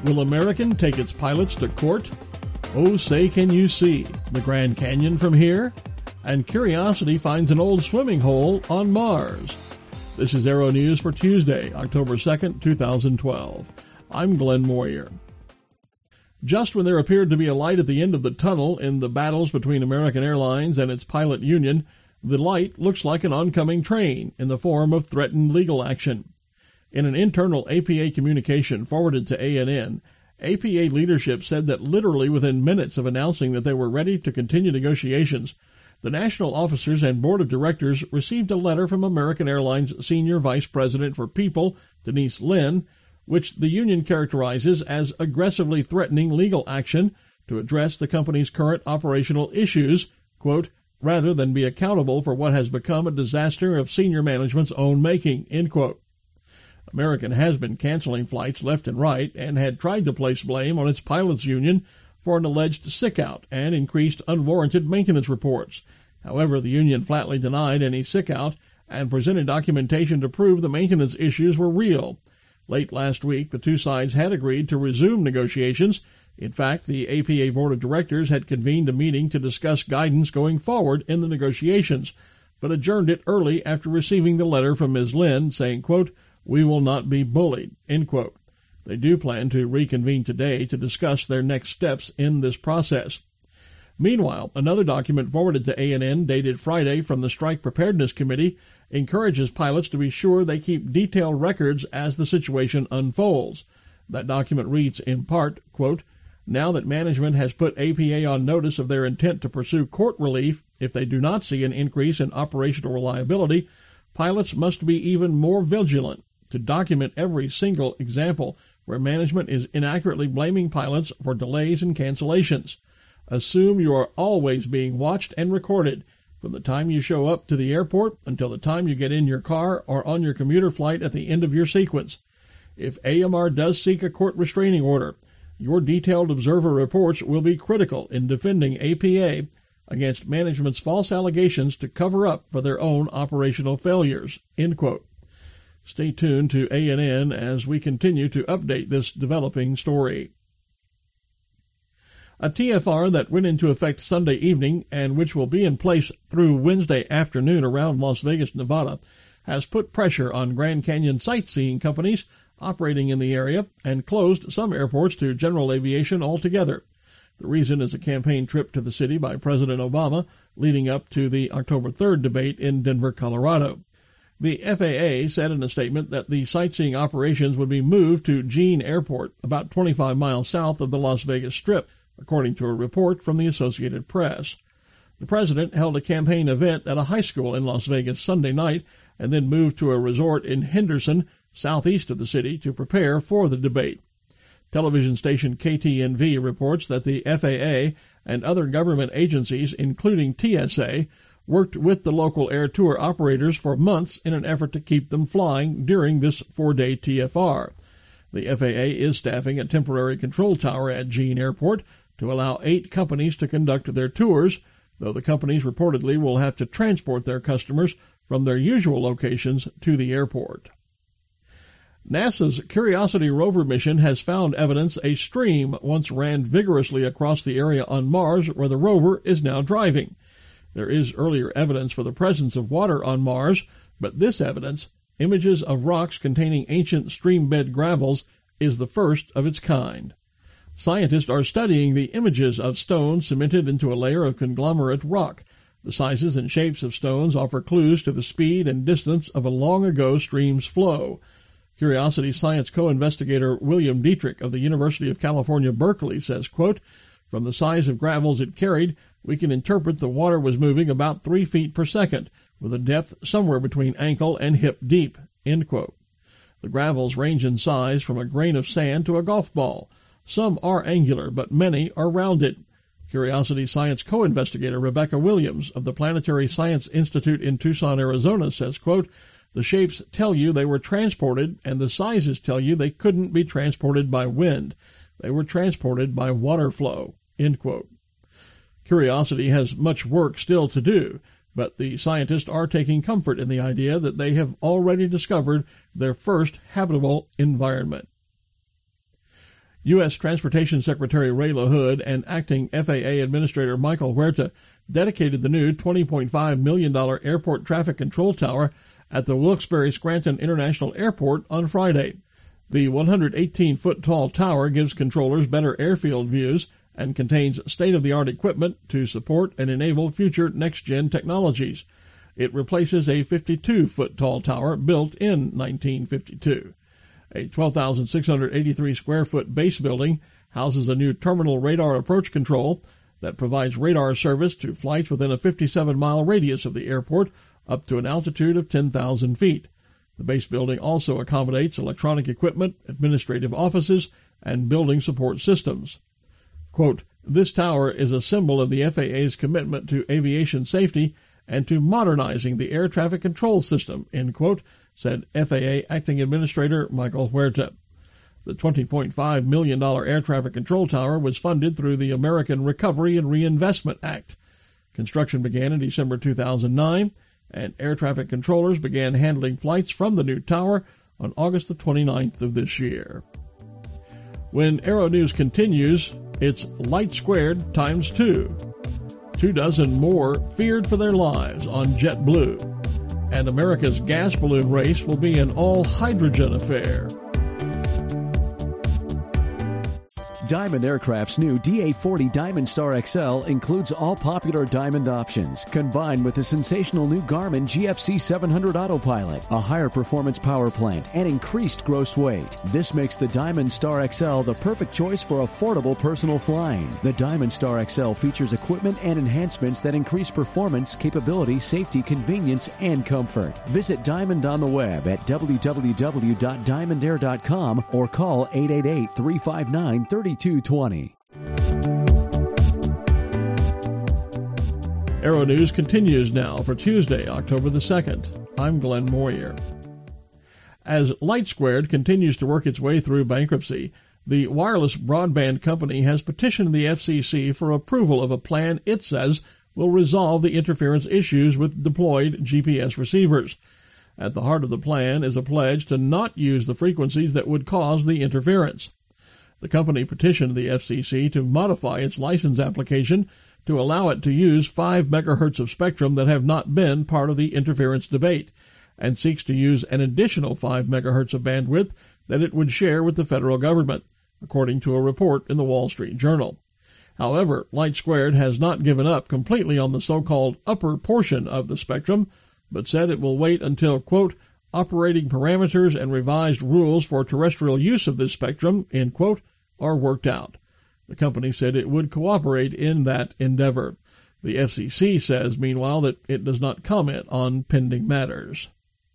Will American take its pilots to court? Oh, say can you see the Grand Canyon from here? And Curiosity finds an old swimming hole on Mars. This is Aero News for Tuesday, October 2nd, 2012. I'm Glenn Moyer. Just when there appeared to be a light at the end of the tunnel in the battles between American Airlines and its pilot union, the light looks like an oncoming train in the form of threatened legal action. In an internal APA communication forwarded to ANN, APA leadership said that literally within minutes of announcing that they were ready to continue negotiations, the national officers and board of directors received a letter from American Airlines Senior Vice President for People, Denise Lin, which the union characterizes as aggressively threatening legal action to address the company's current operational issues, quote, rather than be accountable for what has become a disaster of senior management's own making, end quote. American has been canceling flights left and right and had tried to place blame on its pilots union for an alleged sick-out and increased unwarranted maintenance reports. However, the union flatly denied any sick-out and presented documentation to prove the maintenance issues were real. Late last week, the two sides had agreed to resume negotiations. In fact, the APA Board of Directors had convened a meeting to discuss guidance going forward in the negotiations, but adjourned it early after receiving the letter from Ms. Lin saying, quote, "We will not be bullied," end quote. They do plan to reconvene today to discuss their next steps in this process. Meanwhile, another document forwarded to ANN dated Friday from the Strike Preparedness Committee encourages pilots to be sure they keep detailed records as the situation unfolds. That document reads in part, quote, "Now that management has put APA on notice of their intent to pursue court relief if they do not see an increase in operational reliability, pilots must be even more vigilant to document every single example where management is inaccurately blaming pilots for delays and cancellations. Assume you are always being watched and recorded from the time you show up to the airport until the time you get in your car or on your commuter flight at the end of your sequence. If AMR does seek a court restraining order, your detailed observer reports will be critical in defending APA against management's false allegations to cover up for their own operational failures," end quote. Stay tuned to ANN as we continue to update this developing story. A TFR that went into effect Sunday evening and which will be in place through Wednesday afternoon around Las Vegas, Nevada, has put pressure on Grand Canyon sightseeing companies operating in the area and closed some airports to general aviation altogether. The reason is a campaign trip to the city by President Obama leading up to the October 3rd debate in Denver, Colorado. The FAA said in a statement that the sightseeing operations would be moved to Jean Airport, about 25 miles south of the Las Vegas Strip, according to a report from the Associated Press. The president held a campaign event at a high school in Las Vegas Sunday night and then moved to a resort in Henderson, southeast of the city, to prepare for the debate. Television station KTNV reports that the FAA and other government agencies, including TSA, worked with the local air tour operators for months in an effort to keep them flying during this 4-day TFR. The FAA is staffing a temporary control tower at Jean Airport to allow 8 companies to conduct their tours, though the companies reportedly will have to transport their customers from their usual locations to the airport. NASA's Curiosity rover mission has found evidence a stream once ran vigorously across the area on Mars where the rover is now driving. There is earlier evidence for the presence of water on Mars, but this evidence, images of rocks containing ancient streambed gravels, is the first of its kind. Scientists are studying the images of stones cemented into a layer of conglomerate rock. The sizes and shapes of stones offer clues to the speed and distance of a long-ago stream's flow. Curiosity Science co-investigator William Dietrich of the University of California, Berkeley says, quote, "From the size of gravels it carried, we can interpret the water was moving about 3 feet per second, with a depth somewhere between ankle and hip deep," end quote. The gravels range in size from a grain of sand to a golf ball. Some are angular, but many are rounded. Curiosity Science co-investigator Rebecca Williams of the Planetary Science Institute in Tucson, Arizona says, quote, "The shapes tell you they were transported, and the sizes tell you they couldn't be transported by wind. They were transported by water flow," end quote. Curiosity has much work still to do, but the scientists are taking comfort in the idea that they have already discovered their first habitable environment. U.S. Transportation Secretary Ray LaHood and acting FAA Administrator Michael Huerta dedicated the new $20.5 million airport traffic control tower at the Wilkes-Barre-Scranton International Airport on Friday. The 118-foot tall tower gives controllers better airfield views and contains state-of-the-art equipment to support and enable future next-gen technologies. It replaces a 52-foot tall tower built in 1952. A 12,683-square-foot base building houses a new terminal radar approach control that provides radar service to flights within a 57-mile radius of the airport up to an altitude of 10,000 feet. The base building also accommodates electronic equipment, administrative offices, and building support systems. Quote, "This tower is a symbol of the FAA's commitment to aviation safety and to modernizing the air traffic control system," end quote, said FAA Acting Administrator Michael Huerta. The $20.5 million air traffic control tower was funded through the American Recovery and Reinvestment Act. Construction began in December 2009, and air traffic controllers began handling flights from the new tower on August the 29th of this year. When Aero News continues, it's light squared times 2. 24 more feared for their lives on JetBlue. And America's gas balloon race will be an all-hydrogen affair. Diamond Aircraft's new DA-40 Diamond Star XL includes all popular Diamond options, combined with the sensational new Garmin GFC 700 Autopilot, a higher performance power plant, and increased gross weight. This makes the Diamond Star XL the perfect choice for affordable personal flying. The Diamond Star XL features equipment and enhancements that increase performance, capability, safety, convenience, and comfort. Visit Diamond on the web at www.diamondair.com or call 888-359-3220. Aero News continues now for Tuesday, October the 2nd. I'm Glenn Moyer. As LightSquared continues to work its way through bankruptcy, the wireless broadband company has petitioned the FCC for approval of a plan it says will resolve the interference issues with deployed GPS receivers. At the heart of the plan is a pledge to not use the frequencies that would cause the interference. The company petitioned the FCC to modify its license application to allow it to use 5 megahertz of spectrum that have not been part of the interference debate, and seeks to use an additional 5 megahertz of bandwidth that it would share with the federal government, according to a report in the Wall Street Journal. However, LightSquared has not given up completely on the so-called upper portion of the spectrum, but said it will wait until, quote, operating parameters and revised rules for terrestrial use of this spectrum, end quote, are worked out. The company said it would cooperate in that endeavor. The FCC says, meanwhile, that it does not comment on pending matters.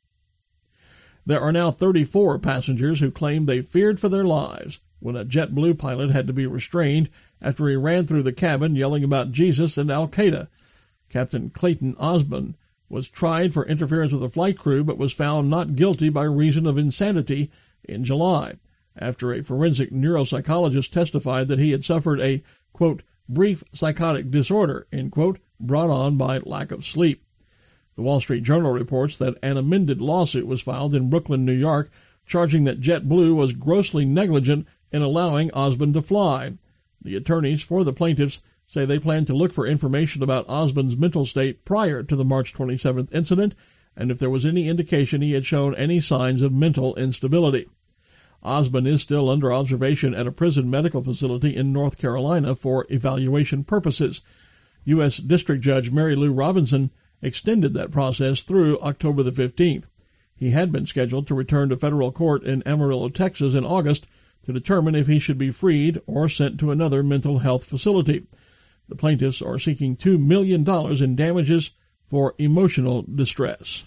There are now 34 passengers who claim they feared for their lives when a JetBlue pilot had to be restrained after he ran through the cabin yelling about Jesus and Al-Qaeda. Captain Clayton Osborne was tried for interference with the flight crew but was found not guilty by reason of insanity in July, after a forensic neuropsychologist testified that he had suffered a, quote, brief psychotic disorder, end quote, brought on by lack of sleep. The Wall Street Journal reports that an amended lawsuit was filed in Brooklyn, New York, charging that JetBlue was grossly negligent in allowing Osborne to fly. The attorneys for the plaintiffs say they plan to look for information about Osborne's mental state prior to the March 27th incident, and if there was any indication he had shown any signs of mental instability. Osborne is still under observation at a prison medical facility in North Carolina for evaluation purposes. U.S. District Judge Mary Lou Robinson extended that process through October the 15th. He had been scheduled to return to federal court in Amarillo, Texas in August to determine if he should be freed or sent to another mental health facility. The plaintiffs are seeking $2 million in damages for emotional distress.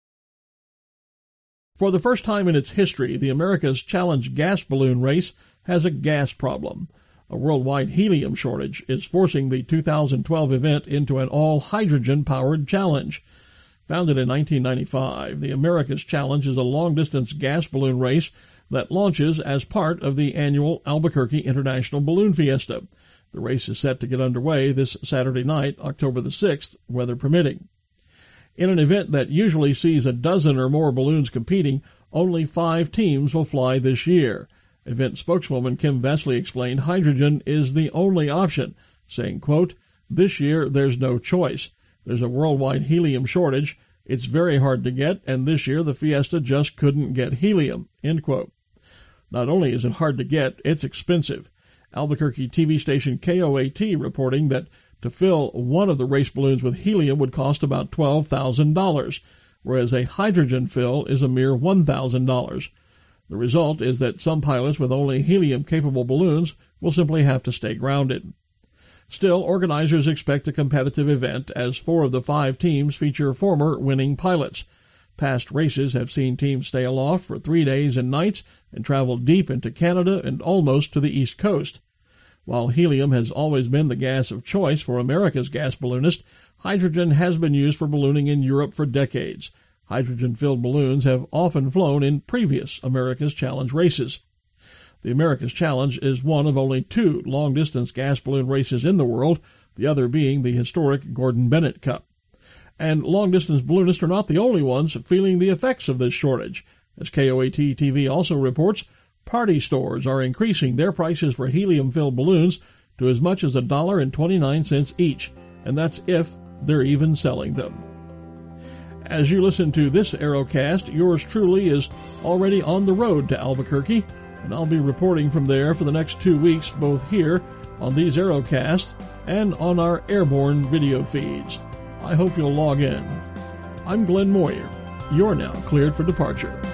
For the first time in its history, the America's Challenge gas balloon race has a gas problem. A worldwide helium shortage is forcing the 2012 event into an all-hydrogen-powered challenge. Founded in 1995, the America's Challenge is a long-distance gas balloon race that launches as part of the annual Albuquerque International Balloon Fiesta. The race is set to get underway this Saturday night, October the 6th, weather permitting. In an event that usually sees a dozen or more balloons competing, only 5 teams will fly this year. Event spokeswoman Kim Vesely explained hydrogen is the only option, saying, quote, "This year there's no choice. There's a worldwide helium shortage. It's very hard to get, and this year the Fiesta just couldn't get helium," end quote. Not only is it hard to get, it's expensive. Albuquerque TV station KOAT reporting that to fill one of the race balloons with helium would cost about $12,000, whereas a hydrogen fill is a mere $1,000. The result is that some pilots with only helium-capable balloons will simply have to stay grounded. Still, organizers expect a competitive event as 4 of the 5 teams feature former winning pilots. Past races have seen teams stay aloft for 3 days and nights and travel deep into Canada and almost to the East Coast. While helium has always been the gas of choice for America's gas balloonist, hydrogen has been used for ballooning in Europe for decades. Hydrogen-filled balloons have often flown in previous America's Challenge races. The America's Challenge is one of only 2 long-distance gas balloon races in the world, the other being the historic Gordon Bennett Cup. And long-distance balloonists are not the only ones feeling the effects of this shortage. As KOAT-TV also reports, party stores are increasing their prices for helium-filled balloons to as much as $1.29 each, and that's if they're even selling them. As you listen to this Aerocast, yours truly is already on the road to Albuquerque, and I'll be reporting from there for the next 2 weeks, both here on these Aerocasts and on our airborne video feeds. I hope you'll log in. I'm Glenn Moyer. You're now cleared for departure.